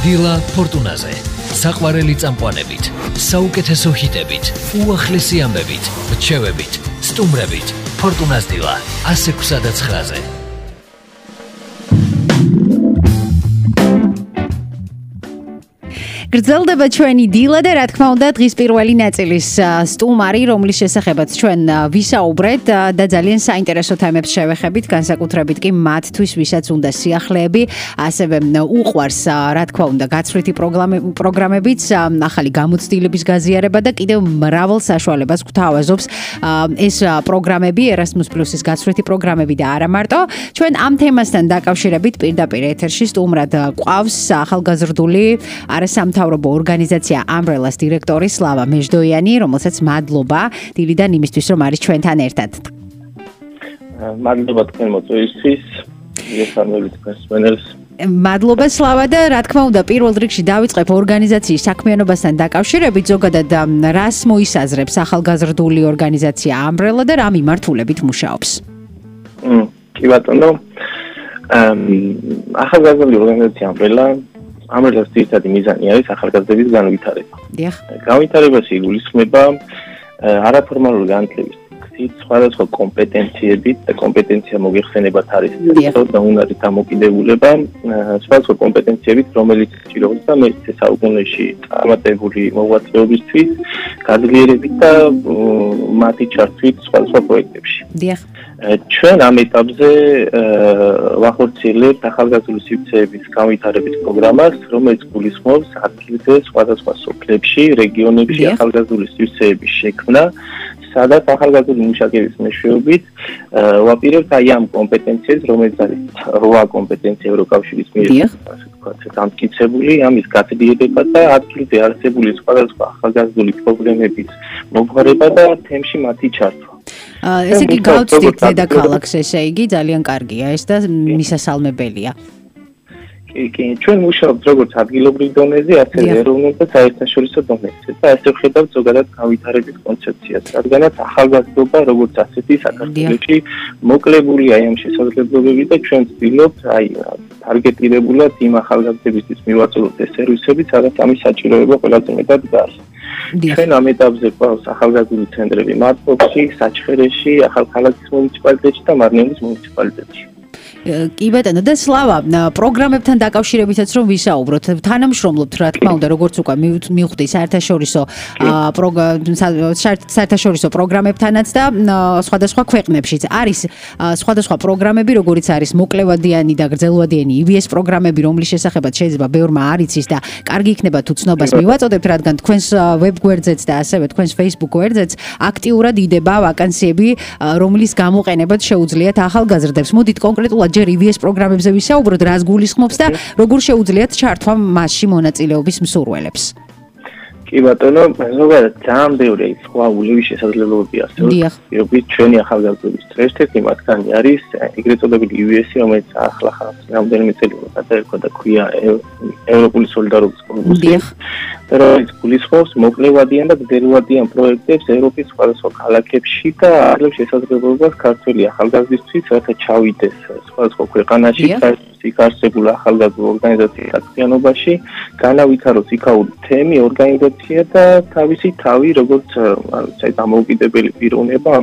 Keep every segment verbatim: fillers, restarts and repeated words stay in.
დილა ფორტუნაზე. საყვარელი წამყვანებით, საუკეთესო ჰიტებით, უახლესი ამბებით, რჩევებით, სტუმრებით. ფორტუნას დილა ასი ექვსი და ცხრაზე. გრძელდება ჩვენი დილა და რა თქმა უნდა დღის პირველი ნაწილის სტუმარი, რომლის შესახებაც ჩვენ ვისაუბრეთ და ძალიან საინტერესო თემებს შევეხებით, განსაკუთრებით კი მათთვის, ვისაც უნდა სიახლეები, ასევე უყვარს რა თქმა უნდა გაცვლითი პროგრამებიც, ახალი გამოცდილების გაზიარება და კიდევ მრავალ საშუალებას გვთავაზობს ეს პროგრამები, Erasmus Plus-ის გაცვლითი პროგრამები და არა მარტო. ჩვენ ამ თემასთან დაკავშირებით პირდაპირ ეთერში სტუმრად გვყავს ახალგაზრდული არასამთავრობო ორგანიზაცია Umbrella-ს დირექტორი სლავა მეჟდოიანი, რომელსაც მადლობა დილიდან იმისთვის, რომ არის ჩვენთან ერთად. მადლობა თქვენ მოწვევისთვის, მოგესალმებით თქვენს. მადლობა სლავა და რა თქმა უნდა პირველ რიგში დავიწყებ ორგანიზაციის საქმიანობასთან დაკავშირებით, ზოგადად რას მოისაზრებს ახალგაზრდული ორგანიზაცია Umbrella და რა მიმართულებით მუშაობს? კი ბატონო, ახალგაზრდული ორგანიზაცია Umbrella Umbrella-ს ძირითადი მიზანი არის ახალგაზრდების განვითარება. დიახ. განვითარებაში იგულისხმება არაფორმალური განათლების გზით, სხვადასხვა კომპეტენციებით და კომპეტენცია მოგეხსენებათ არის და უნარი დამოკიდებულება სხვადასხვა კომპეტენციებით, რომელიც სჭირდება მეექვსე საუკუნეში წარმატებული მოღვაწეობისთვის, გაძლიერებით და მათი ჩართვით სხვადასხვა პროექტებში. დიახ. ჩვენ ამ ეტაპზე ვახორციელებთ ახალგაზრდული სივრცეების განვითარების პროგრამას, რომელიც გულისხმობს ადგილზე სხვადასხვა სოფლებში, რეგიონებში ახალგაზრდული სივრცეების შექმნა, სადაც ახალგაზრდული მუშაკების მეშვეობით ვაპირებთ აი ამ კომპეტენციებს, რომელიც არის რვა კომპეტენცია ევროკავშირის მიერ, ასე ვთქვათ, დამტკიცებული, ამის გაცდიერება და ადგილზე არსებული სხვადასხვა ახალგაზრდული პრობლემების მოგვარება და თემში მათი ჩართვა. ესე იგი გავწვდით დედაქალაქს, ესე იგი ძალიან კარგია ეს და მისასალმებელია. კი, კი, ჩვენ მუშაობთ როგორც ადგილობრივ დონეზე, ასევე ეროვნულ და საერთაშორისო დონეზე და ასე ვხედავთ ზოგადად განვითარების კონცეფციას, რადგანაც ახალგაზრდობა როგორც ასეთი საქართველოში მოკლებულია აი ამ შესაძლებლობებით და ჩვენ ვცდილობთ აი ტარგეტირებულად იმ ახალგაზრდებისთვის მივაწოდოთ ეს სერვისები, სადაც ამის საჭიროება ყველაზე მეტად გარს. ჩვენ ამ ეტაპზე გვყავს ახალგაზრდული ცენტრები მარტყოფში, საჩხერეში, ახალქალაქის მუნიციპალიტეტში და მარნეულის მუნიციპალიტეტში. კი ბატონო და სლავა პროგრამებთან დაკავშირებითაც რომ ვისაუბროთ, თანამშრომლობთ რა თქმა უნდა როგორც უკვე მივხვდი საერთაშორისო საერთაშორისო პროგრამებთანაც და სხვადასხვა ქვეყნებშიც არის სხვადასხვა პროგრამები, როგორიც არის მოკლევადიანი და გრძელვადიანი ი ვი ეს პროგრამები, რომლის შესახებაც შეიძლება ბევრმა არ იცის და კარგი იქნება თუ ცნობას მივაწოდებთ, რადგან თქვენს ვებ გვერდზეც და ასევე თქვენს Facebook გვერდზეც აქტიურად იდება ვაკანსიები, რომლის გამოყენებაც შეუძლიათ ახალგაზრდებს. მოდით კონკრეტულად ჯერ ი ვი ეს პროგრამებზე ვისაუბროთ, რას გულისხმობს და როგორ შეუძლიათ ჩართვა მასში მონაწილეობის მსურველებს. კი ბატონო, ზოგადად ძალიან ბევრი სხვა ულევი შესაძლებლობები არსებობს. პირობით ჩვენი ახალგაზრდობის ერთ-ერთი მათგანი არის ეგრეთ წოდებული ი ვი ესი, რომელიც ახლახან რამდენიმე წელი გადაერქვა და ქვია ევროპული სოლიდარობის კორპუსი. რომელიც გულისხმობს მოკლევადიან და გრძელვადიან პროექტებს ევროპის სხვადასხვა ქალაქებში და აძლევს შესაძლებლობას ქართველი ახალგაზრდისთვის, რათა ჩავიდეს სხვადასხვა ქვეყანაში, იქ არსებულ ახალგაზრდულ ორგანიზაციას საქმიანობაში, განავითაროს იქაური თემი, ორგანიზაცია და თავისი თავი, როგორც აი დამოუკიდებელი პიროვნება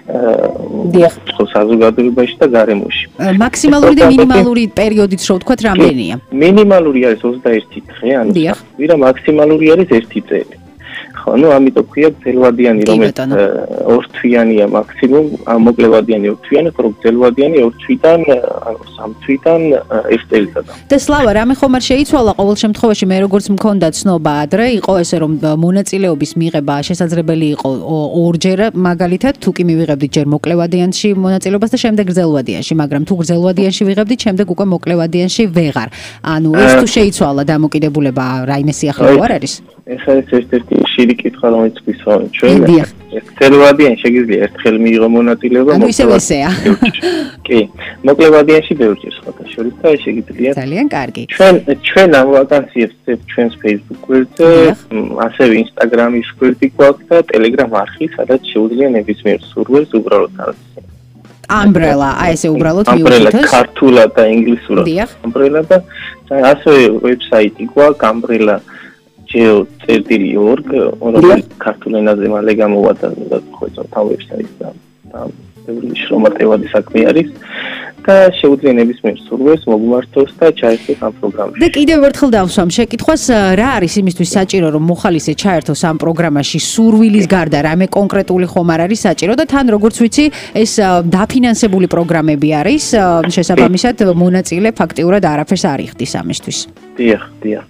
საზოგადოებაში და გარემოში. მაქსიმალური და მინიმალური პერიოდიც რო ვთქვათ, რამდენია? მინიმალური არის ოცდაერთი დღე, ანუ ვირა მაქსიმალური არის ერთი წელი. ხო, ну, ამიტომ ქვია გრძელვადიანი, რომელიც ორ თვიანია მაქსიმუმ, მოკლევადიანი ორ თვიანი, ხო, გრძელვადიანი ორ თვიდან, ანუ სამ თვიდან ერთ წელიწადამდე. და სლავა, რამე ხომ არ შეიცვალა ყოველ შემთხვევაში, მე როგორც მქონდა ცნობა ადრე, იყო ესე რომ მონაწილეობის მიღება შესაძლებელი იყო ორჯერ, მაგალითად, თუ კი მივიღებდით ჯერ მოკლევადიანში მონაწილეობას და შემდეგ გრძელვადიანში, მაგრამ თუ გრძელვადიანში ვიღებდით, შემდეგ უკვე მოკლევადიანში ვეღარ. ანუ ეს თუ შეიცვალა დამოკიდებულება რაიმე სიახლოვე არ არის? ეს არის ერთ-ერთი ხშირი კითხვა, რომელიც გვისვამთ ჩვენ. გრძელვადიან შეგიძლია ერთხელ მიიღო მონაწილეობა, ანუ ისევ ესეა. კი, მოკლევადიანში ბევრჯერ სხვადასხვა და შეგიძლია. ძალიან კარგი. ჩვენ ჩვენ ამ ვაკანსიებს ვწევთ ჩვენს Facebook გვერდზე, ასევე Instagram-ის გვერდი გვაქვს და Telegram არხი, სადაც შეუძლია ნებისმიერ სურვილს უბრალოდ umbrella, აი ესე უბრალოდ მიუხედავთ. ქართულად და ინგლისურად. umbrella და ასევე ვებსაიტი გვაქვს umbrella geo org, რომელიც ქართულ ენაზე მალე გამოვა და ხოიცავ თან ვებსაიტს და ბევრი შრომატევადი საქმე არის. და შეუძლია ნებისმიერ სურვილს მოგმართოს და ჩაერთოს ამ პროგრამაში. და კიდევ ერთხელ დავსვამ შეკითხვას, რა არის იმისთვის საჭირო, რომ მოხალისე ჩაერთოს ამ პროგრამაში სურვილის გარდა, რამე კონკრეტული ხომ არ არის საჭირო და თან როგორც ვიცი, ეს დაფინანსებული პროგრამები არის, შესაბამისად მონაწილე ფაქტიურად არაფერს არ იხდის ამისთვის. დიახ, დიახ.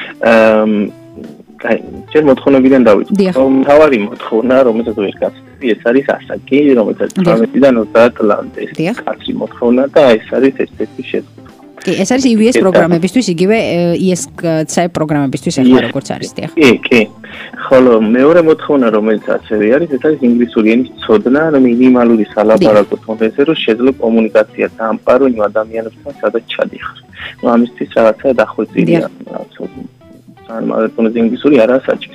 აი, ჯერ მოთხოვნებიდან დავიწყო. მთავარი მოთხოვნა, რომელსაც ვერ გასწრები, ეს არის ასაკი, რომელსაც თვრამეტიდან ოცდაათ წლამდე. კაცრი მოთხოვნა და ეს არის ერთ-ერთი შეზღუდვა. კი, ეს არის ი ვი ეს პროგრამებისთვის, იგივე ი ეს ცე პროგრამებისთვის ახლა როგორც არის, დიახ. კი, კი. ხოლო მეორე მოთხოვნა, რომელიც ასევე არის, ეს არის ინგლისური ენის ცოდნა, მინიმალური სალაპარაკო თონეზე, რომ შეძლო კომუნიკაცია დაამყარო იმ ადამიანებთან, სადაც ჩადიხარ. ნუ ამისთვის რაღაცა დახვეწილია, რაღაცა ან მაგათონეზე ინგლისური არაა საჭირო.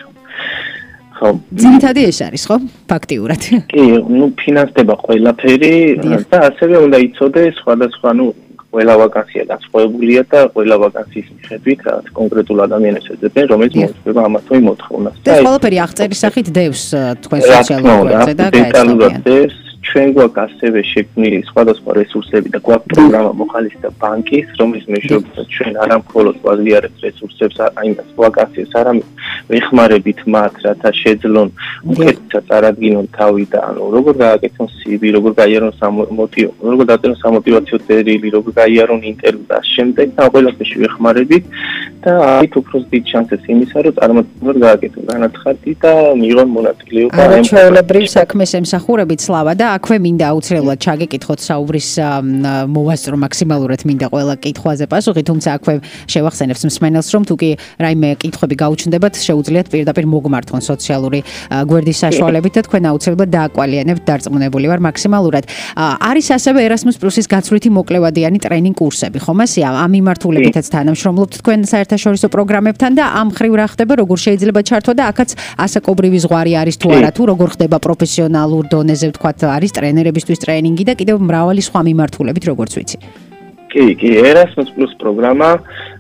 ხო. ძირითადად ეს არის, ხო? ფაქტიურად. კი, ნუ ფინანსდება ყველაფერი და ასევე უნდა იცოდეს სხვადასხვა, ნუ ყველა ვაკანსია განსხვავებულია და ყველა ვაკანსიის მიხედვით რაღაც კონკრეტულ ადამიანებს ეძებენ, რომელიც მოუწევს ამათოი მოთხოვნას. და ეს ყველაფერი აღწერის სახით დევს თქვენ სოციალურ კვერცხზე და გაეცნობიან. ჩვენ გვაქვს ასევე შექმნილი სხვადასხვა რესურსები და გვაქვს პროგრამა მოხალისეთა ბანკის, რომლის მეშვეობით ჩვენ არა მხოლოდ გვაძლიერებს რესურსებს, აიმას ვაკანსიებს, არამედ ვეხმარებით მათ, რათა შეძლონ უკეთესად წარადგინონ თავი და ანუ როგორ გააკეთონ სი ვი, როგორ გაიარონ სამოტივო, როგორ დაწერონ სამოტივაციო წერილი, როგორ გაიარონ ინტერვიუ და შემდეგ და ყველაფერში ვეხმარებით და ამით უფრო დიდ შანსებს იმისა, რომ წარმატებულად გააკეთონ განაცხადი და მიიღონ მონაწილეობა. არაჩვეულებრივ საქმეს ემსახურებით სლავა და აქვე მინდა აუცილებლად ჩაგეკითხოთ საუბრის მოვასწრო მაქსიმალურად მინდა ყველა კითხვაზე პასუხი, თუმცა აქვე შევახსენებთ მსმენელს, რომ თუ კი რაიმე კითხვები გაუჩნდებათ, შეუძლიათ პირდაპირ მოგმართონ სოციალური გვერდის საშუალებით და თქვენ აუცილებლად დააკვალიანებთ, დარწმუნებული ვარ მაქსიმალურად. არის ასევე Erasmus Plus-ის გაცვლითი მოკლევადიანი ტრენინგ კურსები, ხომ ასეა? ამ მიმართულებითაც თანამშრომლობთ თქვენ საერთაშორისო პროგრამებთან და ამ ხრივ რა ხდება, როგორ შეიძლება ჩართვა და აქაც ასაკობრივი ზღვარი არის თუ არა, თუ როგორ ხდება პროფესიონალურ დონეზე ვთქვათ არის ტრენერებისთვის ტრენინგი და კიდევ მრავალი სხვა მიმართულებით როგორც ვიცი. კი, კი, Erasmus Plus პროგრამა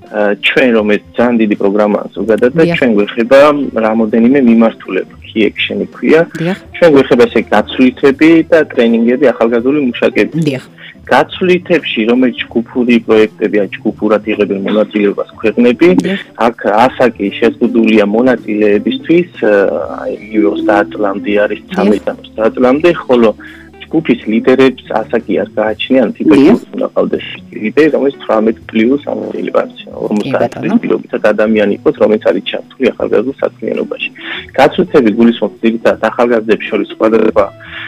ჩვენ რომელიც ძალიან დიდი პროგრამაა ზოგადად და ჩვენ გვეხება რამოდენიმე მიმართულება, key action-ი ქვია. ჩვენ გვეხება ესე გაცვლითები და ტრენინგები ახალგაზრდული მუშაკების. გაცვლითებში, რომელიც ჯგუფური პროექტები ან ჯგუფურად იღებენ მონაწილეობას ქვეყნები, აქ ასაკი შეზღუდულია მონაწილეებისთვის, აი ოცდაათ წლამდე არის ცხრამეტიდან ოცდაათ წლამდე, ხოლო ჯგუფის ლიდერებს ასაკი არ გააჩნიათ, ტიპები უნდა ყავდეს ლიდერი, რომელიც თვრამეტ პლუს ან ორმოცდაათ წლის პირობითად ადამიანი იყოს, რომელიც არის ჩართული ახალგაზრდულ საქმიანობაში. გაცვლითები გულისხმობს ძირითადად ახალგაზრდებს შორის სხვადასხვა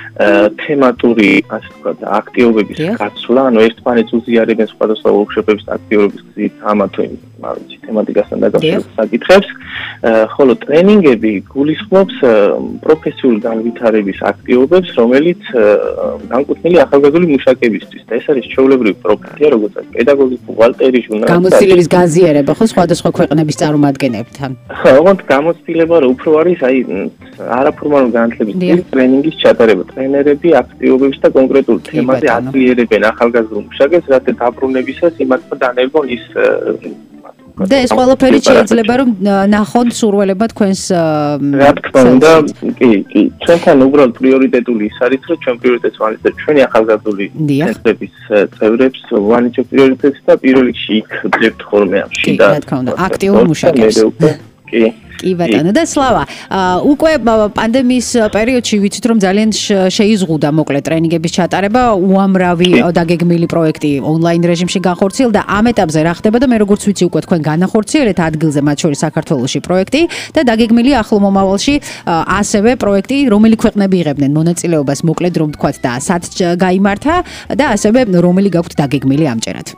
თემატური, ასე ვთქვათ, აქტივობების გაცვლა, ანუ ერთმანეთს უზიარებენ სხვადასხვა ვორქშოპების აქტივობების გზით ამა თუ იმ მაგის თემატიკასთან დაკავშირებულ საკითხებს, ხოლო ტრენინგები გულისხმობს პროფესიული განვითარების აქტივობებს, რომელიც განკუთვნილი ახალგაზრდული მუშაკებისთვის და ეს არის ჩვეულებრივი პროფესია, როგორც არის პედაგოგი, ბუღალტერი, ჟურნალისტი. გამოცდილების გაზიარება ხო სხვადასხვა ქვეყნების წარმომადგენლებთან. ხო, ოღონდ გამოცდილება რა უფრო არის, აი არაფორმალურ განათლების ტრენინგის ჩატარება. ტრენერები აქტივობებს და კონკრეტულ თემაზე აძლიერებენ ახალგაზრდულ მუშაკებს, რათა დაბრუნებისას იმათმა დანერგონ ის და ეს ყველაფერი შეიძლება რომ ნახონ სურველებმა თქვენს რა თქმა უნდა, კი, კი. ჩვენთან უბრალოდ პრიორიტეტული ის არის, რომ ჩვენ პრიორიტეტს ვანიჭებთ ჩვენი ახალგაზრდული ცენტრების წევრებს, ვანიჭებთ პრიორიტეტს და პირველ რიგში იქ ვძლებთ ხოლმე ამ შიდა. რა თქმა უნდა, აქტიურ მუშაკებს. კი. კი ბატონო და სლავა, უკვე პანდემიის პერიოდში ვიცით რომ ძალიან შეიზღუდა მოკლე ტრენინგების ჩატარება, უამრავი დაგეგმილი პროექტი ონლაინ რეჟიმში განხორციელდა. ამ ეტაპზე რა ხდება და მე როგორც ვიცი უკვე თქვენ განახორციელეთ ადგილზე მათ შორის საქართველოში პროექტი და დაგეგმილი ახლო მომავალში ასევე პროექტი, რომელი ქვეყნები იღებდნენ მონაწილეობას მოკლედ რომ ვთქვათ და სად გაიმართა და ასევე რომელი გაქვთ დაგეგმილი ამჯერად.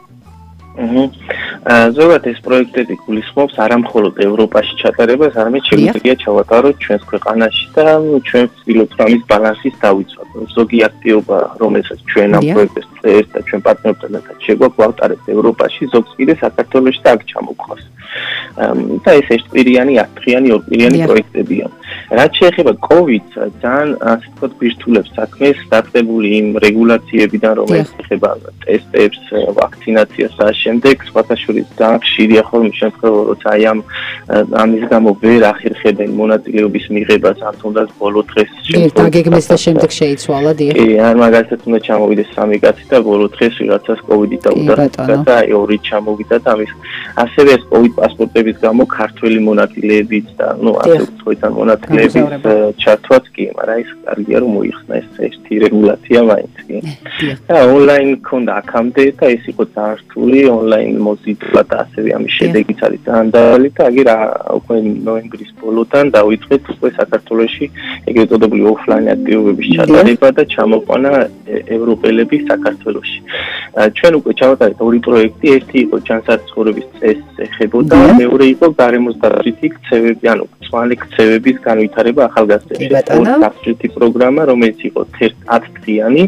ზოგადად ეს პროექტები გულისხმობს არა მხოლოდ ევროპაში ჩატარებას, არამედ შეგვიძლია ჩავატაროთ ჩვენს ქვეყანაში და ჩვენ ვცდილობთ ამის ბალანსის დავიცვათ. ზოგი აქტივობა, რომელსაც ჩვენ ამ პროექტებს წერს და ჩვენ პარტნიორებთან შეგვაქვს ვავტარებთ ევროპაში, ზოგს კიდე საქართველოში და აქ ჩამოგვყავს. და ეს ერთპირიანი, ათწლიანი, ორპირიანი პროექტებია. რაც შეეხება კოვიდს, ძალიან ასე ვთქვათ, გვირთულებს საქმეს სტარტებული იმ რეგულაციებიდან, რომელიც ეხება ტესტებს, ვაქცინაციას და შემდეგ, სხვათა შორის ძალიან ხშირია ხოლმე შემთხვევა, როცა აი ამ ამის გამო ვერ ახერხებენ მონაწილეობის მიღებას, ან თუნდაც ბოლო დღეს შემთხვევაში დაგეგმეს და შემდეგ შეიცვალა, დიახ. კი, ან მაგალითად უნდა ჩამოვიდეს სამი კაცი და ბოლო დღეს ვიღაცას კოვიდი დაუდარდა და აი ორი ჩამოვიდა და ამის ასევე ეს კოვიდ პასპორტების გამო ქართველი მონაწილეებიც და ნუ ასე უცხოეთთან მონაწილეების ჩართვაც კი, მაგრამ ის კარგია რომ მოიხსნა ეს ერთი რეგულაცია მაინც კი. და ონლაინ ქონდა აქამდე და ეს იყო ძალიან რთული ონლაინ მოზიდვა და ასევე ამის შედეგიც არის ძალიან დაბალი და აგერ უკვე ნოემბრის ბოლოდან დავიწყეთ უკვე საქართველოში ეგრეთ წოდებული ოფლაინ აქტივობების ჩატარება და ჩამოყვანა ევროპელები საქართველოში. ჩვენ უკვე ჩავატარეთ ორი პროექტი, ერთი იყო ჯანსაცხოვრების წესს ეხებოდა, მეორე იყო გარემოს დაცვითი ქცევები, ანუ მწვანე ქცევების განვითარება ახალგაზრდებში. საფრთხითი პროგრამა, რომელიც იყო ათი დღიანი.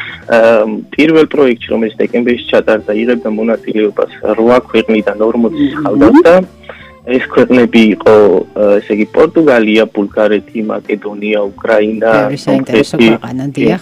პირველ პროექტში, რომელიც დეკემბერში ჩატარდა, იღებდა მონაწილეობას რვა ქვეყნიდან ორმოცი ახალგაზრდა. ეს ქვეყნები იყო, ესე იგი, პორტუგალია, ბულგარეთი, მაკედონია, უკრაინა, სომხეთი.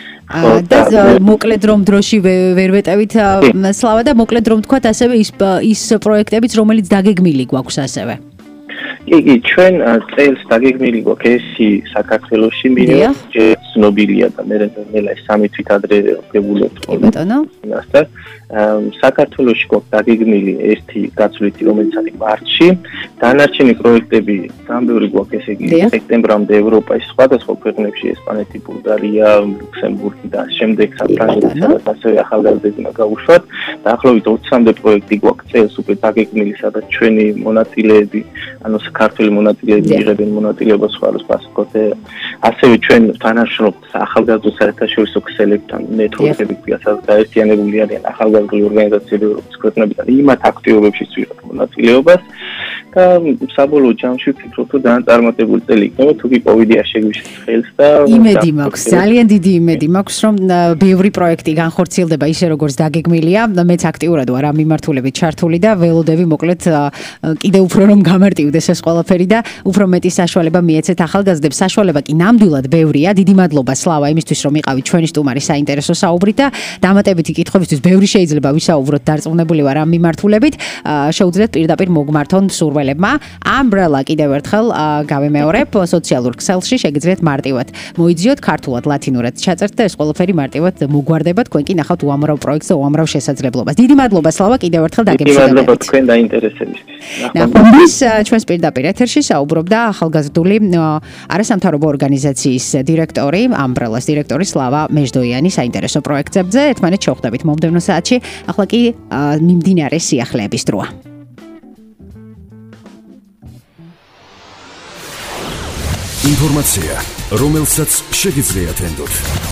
და მოკლედ რომ დროში ვერ ვეტევით სლავა და მოკლედ რომ თქვათ ასევე ის ის პროექტებიც რომელიც დაგეგმილი გვაქვს ასევე. კი, კი, ჩვენ წელს დაგეგმილი გვაქვს ესი საქართველოში მინიმუმ ცნობილია და მე მე სამი თვით ადრე გებულებთ. კი ბატონო. და საქართველოში გვაქვს დაგეგმილი ერთი გაცვლითი რომელიც არის მარტში. დანარჩენი პროექტები სამბევრი გვაქვს ესე იგი სექტემბრამდე ევროპაში სხვადასხვა ქვეყნებში ესპანეთი, ბულგარია, ლუქსემბურგი და შემდეგ საფრანგეთი და ასევე ახალგაზრდები გავუშვათ. დაახლოებით ოცამდე პროექტი გვაქვს წელს უკვე დაგეგმილი, სადაც ჩვენი მონაწილეები ანუ საქართველოს მონაწილეები იღებენ მონაწილეობას სხვადასხვა ასევე ჩვენ თანაშრომობთ ახალგაზრდა საერთაშორისო ქსელებთან ნეტვორკები გვიასაც გაერთიანებული არიან ახალგაზრდული ორგანიზაციები ევროპის ქვეყნებიდან იმათ აქტივობებშიც ვიღებთ მონაწილეობას და საბოლოო ჯამში ვფიქრობ რომ ძალიან წარმატებული წელი იქნება თუ კი კოვიდი არ შეგვიშლის ხელს და იმედი მაქვს ძალიან დიდი იმედი მაქვს რომ ბევრი პროექტი განხორციელდება ისე როგორც დაგეგმილია მეც აქტიურად ვარ ამ მიმართულებით ჩართული და ველოდები მოკლედ კიდე უფრო რომ გამარტივდეს ეს ყველაფერი და უფრო მეტი საშუალება მიეცეთ ახალგაზრდებს საშუალება კი ნამდვილად ბევრია დიდი მადლობა სლავა იმისთვის რომ იყავით ჩვენი სტუმარი საინტერესო საუბრით და დამატებითი კითხვებისთვის ბევრი შეიძლება ვისაუბროთ დარწმუნებული ვარ ამ მიმართულებით შეუძლიათ პირდაპირ მოგმართონ სურველებმა Umbrella კიდევ ერთხელ გავემეორებ სოციალურ ქსელში შეგიძლიათ მარტივად მოიძიოთ ქართულად ლათინურად ჩაწერთ და ეს ყველაფერი მარტივად მოგვარდება თქვენ კი ნახავთ უამრავ პროექტს და უამრავ შესაძლებლობას დიდი მადლობა სლავა კიდევ ერთხელ დაგებსებებით დიდი მადლობა თქვენ დაინტერესებისთვის ნახვამდის ჩვენს პირდაპირ ეთერში საუბრობდა ახალგაზრდული არასამთავრობო ორგანიზაციის დირექტორი Umbrella-ს დირექტორი სლავა მეჟდოიანი საინტერესო პროექტებზე ერთმანეთს შევხვდებით მომდევნო საათში ახლა კი მიმდინარე სიახლეების დროა ინფორმაცია რომელსაც შეგიძლიათ ენდოთ